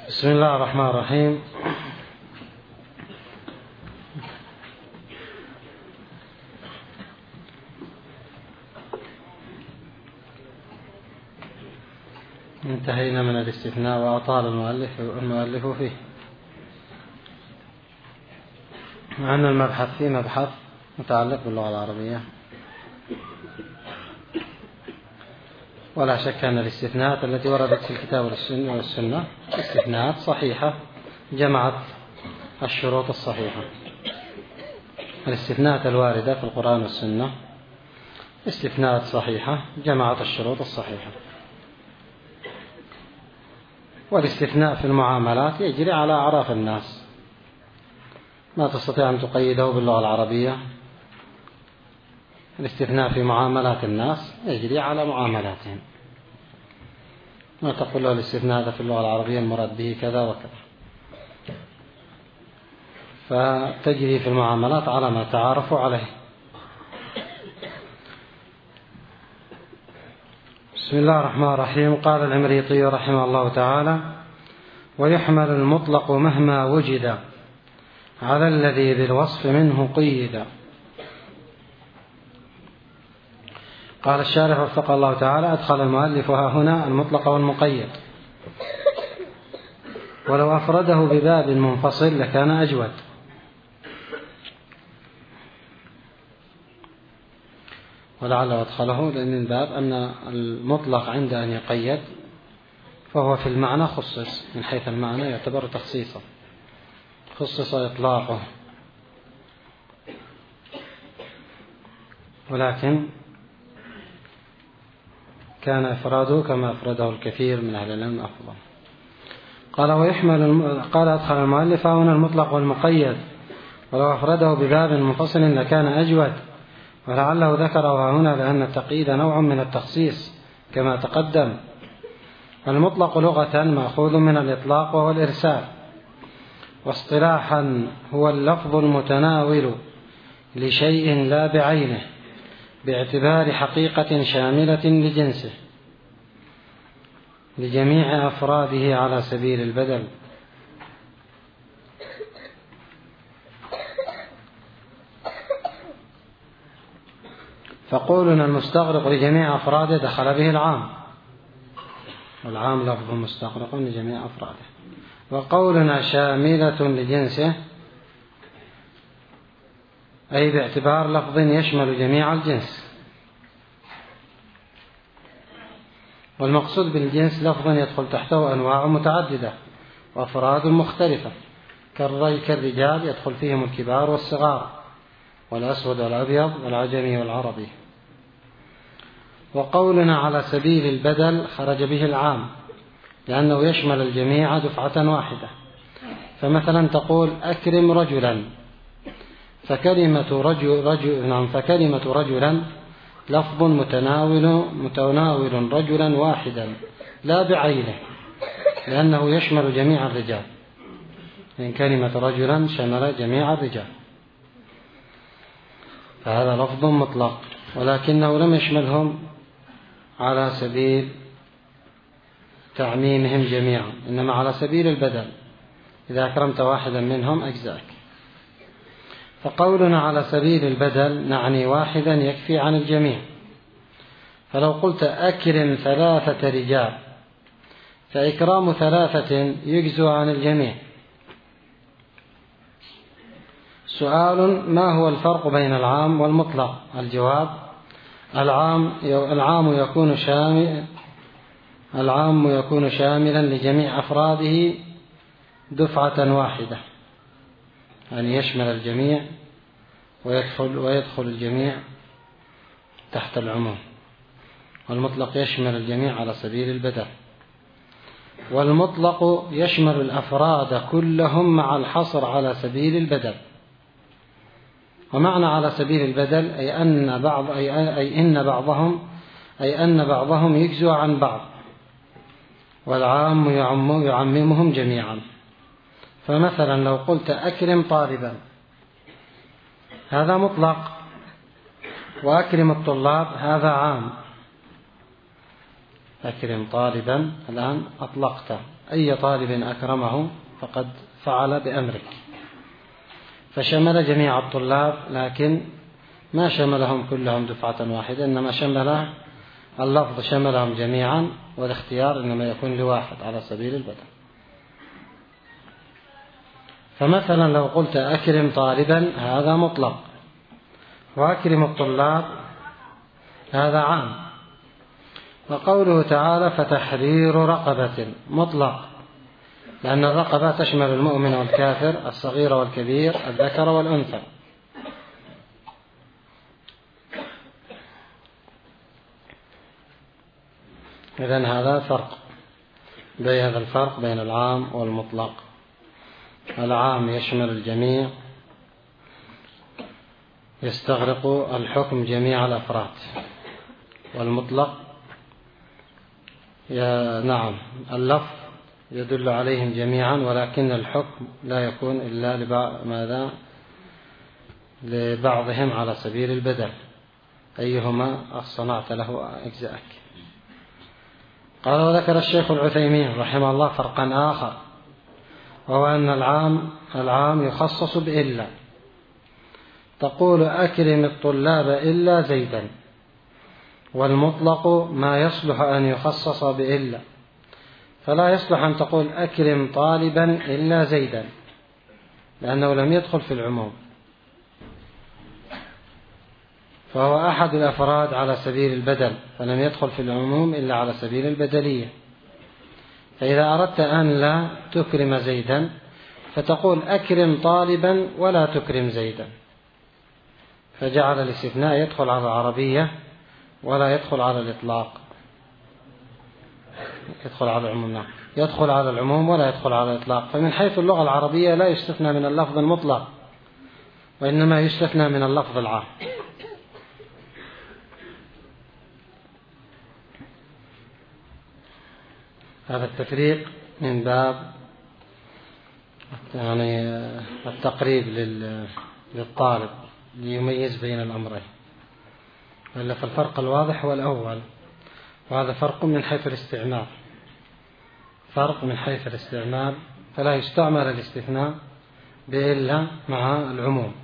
بسم الله الرحمن الرحيم. انتهينا من الاستثناء وأطال المؤلف فيه. عن المبحث فيه مبحث متعلق باللغة العربية، ولا شك أن الاستثناءات التي وردت في الكتاب والسنة استثناءات صحيحة جمعت الشروط الصحيحة. الاستثناءات الواردة في القرآن والسنة استثناءات صحيحة جمعت الشروط الصحيحة. والاستثناء في المعاملات يجري على أعراف الناس، ما تستطيع أن تقيده باللغة العربية. الاستثناء في معاملات الناس يجري على معاملاتهم، ما تقول له الاستثناء هذا في اللغة العربية المراد به كذا وكذا، فتجري في المعاملات على ما تعارفوا عليه. بسم الله الرحمن الرحيم. قال العمريطي رحمه الله تعالى: ويحمل المطلق مهما وجد على الذي بالوصف منه قيد. قال الشارح وفق الله تعالى: أدخل المؤلف هنا المطلق والمقيد، ولو أفرده بباب منفصل لكان أجود. ولعله أدخله لأن الباب أن المطلق عند أن يقيد فهو في المعنى خصص، من حيث المعنى يعتبر تخصيصا، خصص إطلاقه، ولكن كان إفراده كما أفرده الكثير من أهل العلم أفضل. قال أدخل المؤلف هنا المطلق والمقيد، ولو أفرده بباب منفصل لكان أجود. ولعله ذكره هنا لأن التقييد نوع من التخصيص كما تقدم. المطلق لغة مأخوذ من الإطلاق وهو الإرسال، واصطلاحا هو اللفظ المتناول لشيء لا بعينه باعتبار حقيقة شاملة لجنسه لجميع أفراده على سبيل البدل. فقولنا المستغرق لجميع أفراده دخل به العام، والعام لفظ مستغرق لجميع أفراده. وقولنا شاملة لجنسه أي باعتبار لفظ يشمل جميع الجنس. والمقصود بالجنس لفظ يدخل تحته أنواع متعددة وأفراد مختلفة، كالرجال يدخل فيهم الكبار والصغار والأسود والأبيض والعجمي والعربي. وقولنا على سبيل البدل خرج به العام لأنه يشمل الجميع دفعة واحدة. فمثلا تقول أكرم رجلا، فكلمة رجلا لفظ متناول رجلا واحدا لا بعينه، لأنه يشمل جميع الرجال، إن كلمة رجلا شمل جميع الرجال، فهذا لفظ مطلق، ولكنه لم يشملهم على سبيل تعميمهم جميعا، إنما على سبيل البدل، إذا أكرمت واحدا منهم أجزاك. فقولنا على سبيل البدل نعني واحدا يكفي عن الجميع. فلو قلت أكرم 3 رجال فإكرام 3 يجزو عن الجميع. سؤال: ما هو الفرق بين العام والمطلق؟ الجواب: العام يكون شاملا لجميع أفراده دفعة واحدة، يعني يشمل الجميع ويدخل الجميع تحت العموم. والمطلق يشمل الجميع على سبيل البدل. والمطلق يشمل الأفراد كلهم مع الحصر على سبيل البدل. ومعنى على سبيل البدل أي أن بعضهم يجزو عن بعض، والعام يعممهم جميعا. فمثلا لو قلت أكرم طالبا هذا مطلق، وأكرم الطلاب هذا عام. أكرم طالبا الآن أطلقت أي طالب أكرمه فقد فعل بأمرك، فشمل جميع الطلاب، لكن ما شملهم كلهم دفعة واحدة، إنما شمل اللفظ شملهم جميعا، والاختيار إنما يكون لواحد على سبيل البدل. فمثلا لو قلت أكرم طالبا هذا مطلق، وأكرم الطلاب هذا عام. وقوله تعالى فتحرير رقبة مطلق، لأن الرقبة تشمل المؤمن والكافر، الصغير والكبير، الذكر والأنثى. إذن هذا فرق، هذا الفرق بين العام والمطلق. العام يشمل الجميع، يستغرق الحكم جميع الأفراد، والمطلق نعم اللفظ يدل عليهم جميعا، ولكن الحكم لا يكون إلا لبعضهم على سبيل البدل، أيهما صنعت له أجزاءك. قال وذكر الشيخ العثيمين رحمه الله فرقا آخر، وهو أن العام يخصص بإلا. تقول أكرم الطلاب إلا زيدا، والمطلق ما يصلح أن يخصص بإلا، فلا يصلح أن تقول أكرم طالبا إلا زيدا، لأنه لم يدخل في العموم، فهو أحد الأفراد على سبيل البدل، فلم يدخل في العموم إلا على سبيل البدلية. فإذا أردت أن لا تكرم زيدا فتقول أكرم طالبا ولا تكرم زيدا، فجعل الاستثناء يدخل على العربية ولا يدخل على الإطلاق، يدخل على العموم، يدخل على العموم ولا يدخل على الإطلاق. فمن حيث اللغة العربية لا يستثنى من اللفظ المطلق، وإنما يستثنى من اللفظ العام. هذا التفريق من باب التقريب للطالب ليميز بين الأمرين، وإلا فالفرق الواضح هو الأول، وهذا فرق من حيث الاستعمال، فرق من حيث الاستعمال، فلا يستعمل الاستثناء بإلا مع العموم.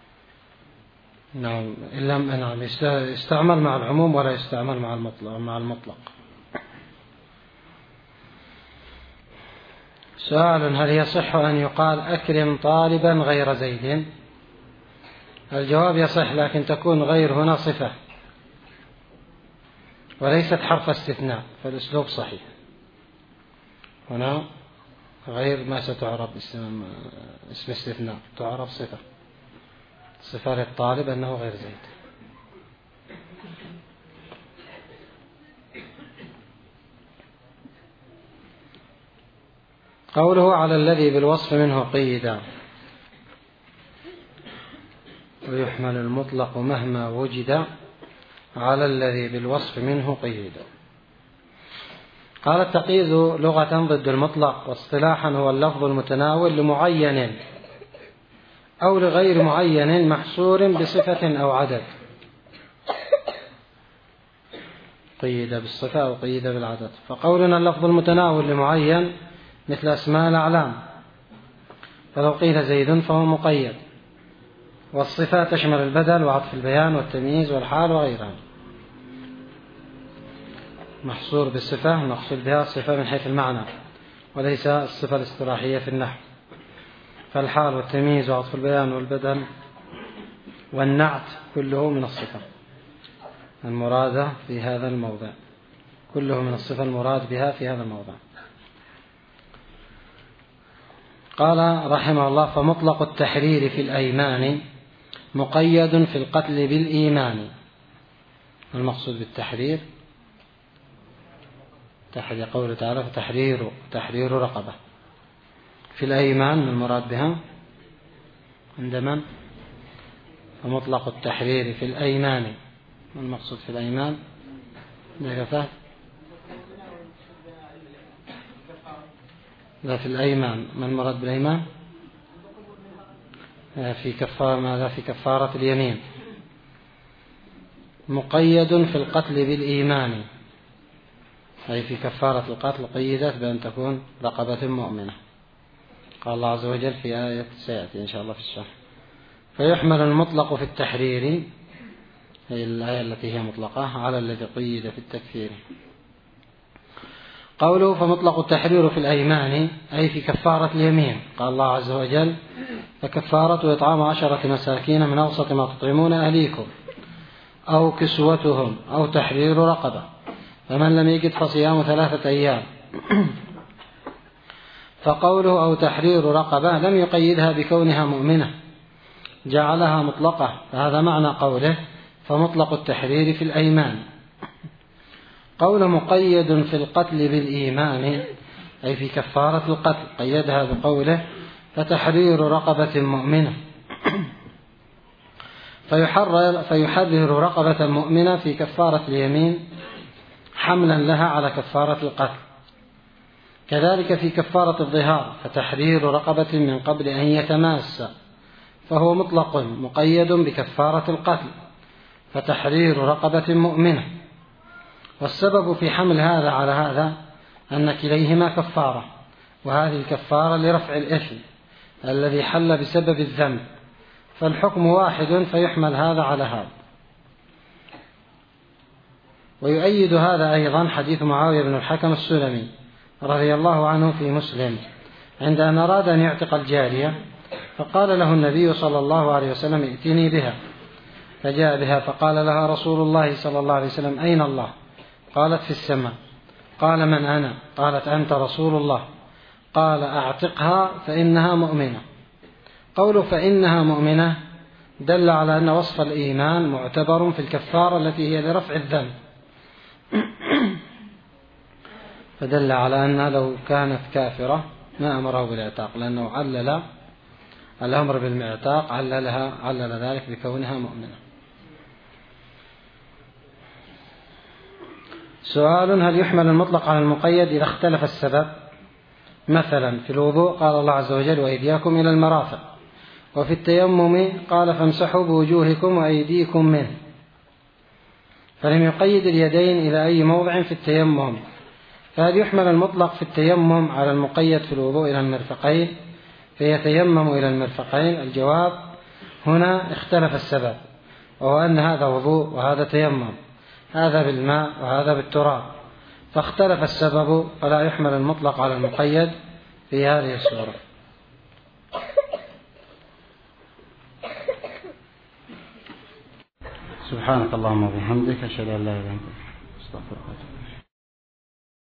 نعم يستعمل مع العموم ولا يستعمل مع المطلق. سؤال: هل يصح أن يقال أكرم طالبا غير زيد؟ الجواب: يصح، لكن تكون غير هنا صفة وليست حرف استثناء، فالأسلوب صحيح. هنا غير ما ستعرب اسم استثناء، تعرب صفة للطالب أنه غير زيد. قوله على الذي بالوصف منه قيدا، ويحمل المطلق مهما وجد على الذي بالوصف منه قيدا. قال: التقييد لغة ضد المطلق، واصطلاحا هو اللفظ المتناول لمعين أو لغير معين محصور بصفة أو عدد. قيد بالصفة أو قيد بالعدد. فقولنا اللفظ المتناول لمعين مثل أسماء الأعلام، فلو قيل زيد فهو مقيد. والصفة تشمل البدل وعطف البيان والتمييز والحال وغيرها. محصور بالصفة نقصد بها الصفة من حيث المعنى وليس الصفة الاصطلاحية في النحو. فالحال والتمييز وعطف البيان والبدل والنعت كله من الصفة المرادة في هذا الموضع، كله من الصفة المراد بها في هذا الموضع. قال رحمه الله: فمطلق التحرير في الأيمان مقيد في القتل بالإيمان. المقصود بالتحرير قوله تعالى: تحرير رقبة. في الأيمان المراد بها عند من؟ فمطلق التحرير في الأيمان، المقصود في الأيمان لا في الأيمان. ما المراد بالأيمان؟ في كفارة اليمين. مقيد في القتل بالإيمان، أي في كفارة القتل قيدت بأن تكون رقبة مؤمنة. قال الله عز وجل في آية سيأتي إن شاء الله في الشرح: فيحمل المطلق في التحرير، هي الآية التي هي مطلقة، على الذي قيد في التكفير. قوله فمطلق التحرير في الأيمان أي في كفارة اليمين. قال الله عز وجل: فكفارة إطعام 10 مساكين من أوسط ما تطعمون أهليكم أو كسوتهم أو تحرير رقبة، فمن لم يجد فصيام 3 أيام. فقوله أو تحرير رقبة لم يقيدها بكونها مؤمنة، جعلها مطلقة، فهذا معنى قوله فمطلق التحرير في الأيمان. قول مقيد في القتل بالإيمان أي في كفارة القتل، قيدها بقوله فتحرير رقبة مؤمنة، فيحرر رقبة مؤمنة في كفارة اليمين حملا لها على كفارة القتل. كذلك في كفارة الظهار فتحرير رقبة من قبل أن يتماس، فهو مطلق مقيد بكفارة القتل فتحرير رقبة مؤمنة. والسبب في حمل هذا على هذا أن كليهما كفارة، وهذه الكفارة لرفع الإثم الذي حل بسبب الذنب، فالحكم واحد فيحمل هذا على هذا. ويؤيد هذا أيضا حديث معاوية بن الحكم السلمي رضي الله عنه في مسلم عند أن أراد أن يعتق الجارية، فقال له النبي صلى الله عليه وسلم: ائتني بها. فجاء بها فقال لها رسول الله صلى الله عليه وسلم: أين الله؟ قالت: في السماء. قال: من أنا؟ قالت: أنت رسول الله. قال: أعتقها فإنها مؤمنة. قوله فإنها مؤمنة دل على أن وصف الإيمان معتبر في الكفارة التي هي لرفع الذنب، فدل على أن لو كانت كافرة ما أمره بالإعتاق، لأنه علل الأمر بالإعتاق علل ذلك بكونها مؤمنة. سؤال: هل يحمل المطلق على المقيد إذا اختلف السبب؟ مثلا في الوضوء قال الله عز وجل: وأيديكم إلى المرافق، وفي التيمم قال: فامسحوا بوجوهكم وأيديكم منه، فلم يقيد اليدين إلى أي موضع في التيمم، فهل يحمل المطلق في التيمم على المقيد في الوضوء إلى المرفقين فيتيمم إلى المرفقين؟ الجواب: هنا اختلف السبب، وهو أن هذا وضوء وهذا تيمم، هذا بالماء وهذا بالتراب، فاختلف السبب، فلا يحمل المطلق على المقيد في هذه الصورة. سبحانك اللهم وبحمدك، أشهد أن لا إله إلا أنت، أستغفرك.